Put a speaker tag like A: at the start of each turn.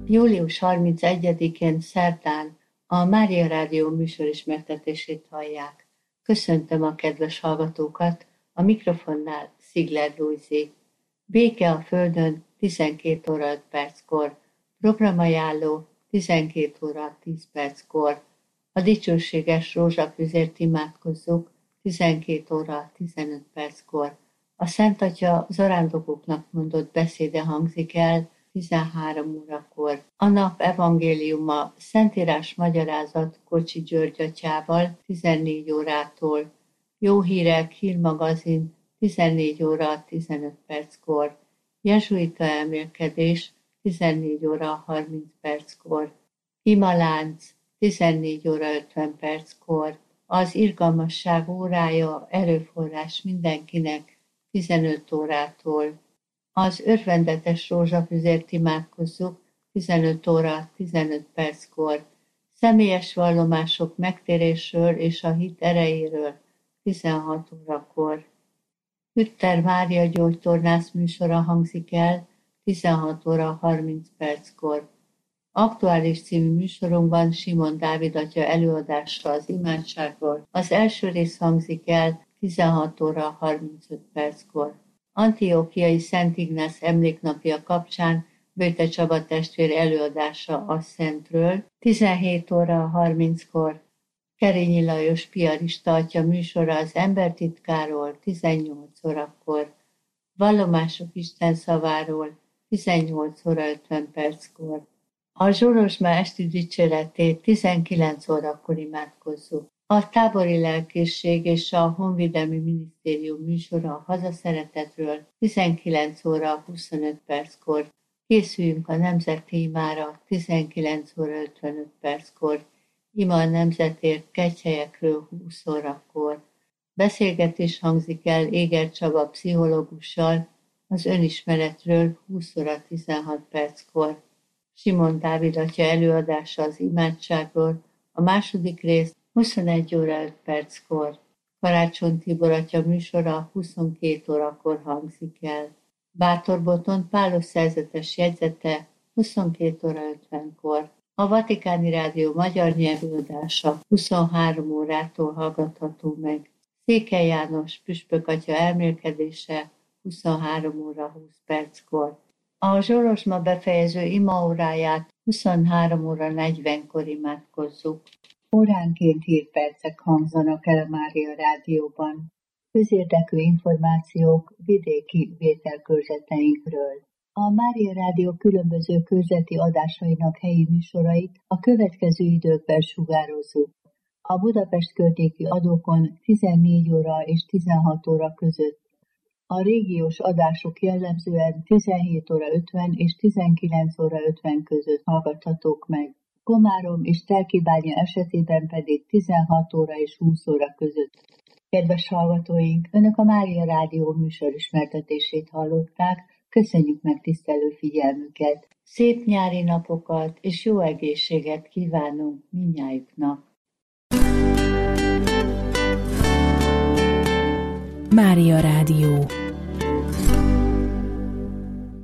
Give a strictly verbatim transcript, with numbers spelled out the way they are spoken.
A: július harmincegyedikén szerdán a Mária Rádió műsorismertetését hallják. Köszöntöm a kedves hallgatókat, a mikrofonnál Szigler Lujzi. Béke a Földön tizenkét óra öt perckor, programajánló tizenkét óra tíz perckor, a dicsőséges rózsafüzért imádkozzuk tizenkét óra tizenöt perckor, a Szent Atya zarándokoknak mondott beszéde hangzik el tizenhárom órakor. A nap evangéliuma Szentírás magyarázat Kocsi György atyával tizennégy órától, Jó hírek hírmagazin tizennégy óra tizenöt perckor, jezsuita elmélkedés tizennégy óra harminc perckor, imalánc tizennégy óra ötven perckor, az irgalmasság órája erőforrás mindenkinek tizenöt órától, az örvendetes rózsafüzért imádkozzuk tizenöt óra tizenöt perckor, személyes vallomások megtérésről és a hit erejéről tizenhat órakor. Hütter Mária gyógytornász műsora hangzik el tizenhat óra harminc perckor. Aktuális című műsorunkban Simon Dávid atya előadása az imádságról. Az első rész hangzik el tizenhat óra harmincöt perckor. Antiókiai Szent Ignász emléknapja kapcsán Böjte Csaba testvér előadása a Szentről tizenhét óra harminckor. Kerényi Lajos piarista atya műsora az embertitkáról tizennyolc órakor. Vallomások Isten szaváról tizennyolc óra ötven perckor. A Zsorozsma esti dicséretét tizenkilenc órakor imádkozzuk. A tábori lelkészség és a honvédelmi minisztérium műsora a hazaszeretetről tizenkilenc óra huszonöt perckor. Készüljünk a nemzet témára tizenkilenc óra ötvenöt perckor. Ima a nemzetért kegyhelyekről húsz órakor. Beszélgetés hangzik el Éger Csaba pszichológussal az önismeretről húsz óra tizenhat perckor. Simon Dávid atya előadása az imádságról, a második rész huszonegy óra öt perckor. Karácsony Tibor atya műsora huszonkét órakor hangzik el. Bátor Botond Pálos szerzetes jegyzete huszonkét óra ötvenkor. A Vatikáni Rádió magyar nyelvű adása huszonhárom órától hallgatható meg. Székely János püspök atya elmélkedése huszonhárom óra húsz perckor. A Zsorozsma befejező imaóráját huszonhárom óra negyvenkor imádkozzuk. Óránként hírpercek hangzanak el a Mária Rádióban. Közérdekű információk vidéki vételkörzeteinkről. A Mária Rádió különböző körzeti adásainak helyi műsorait a következő időkben sugározzuk. A Budapest környéki adókon tizennégy óra és tizenhat óra között. A régiós adások jellemzően tizenhét óra ötven és tizenkilenc óra ötven között hallgathatók meg. Komárom és Telkibánya esetében pedig tizenhat óra és húsz óra között. Kedves hallgatóink, Önök a Mária Rádió műsorismertetését hallották, köszönjük megtisztelő figyelmüket. Szép nyári napokat és jó egészséget kívánunk mindnyájuknak.
B: Mária Rádió.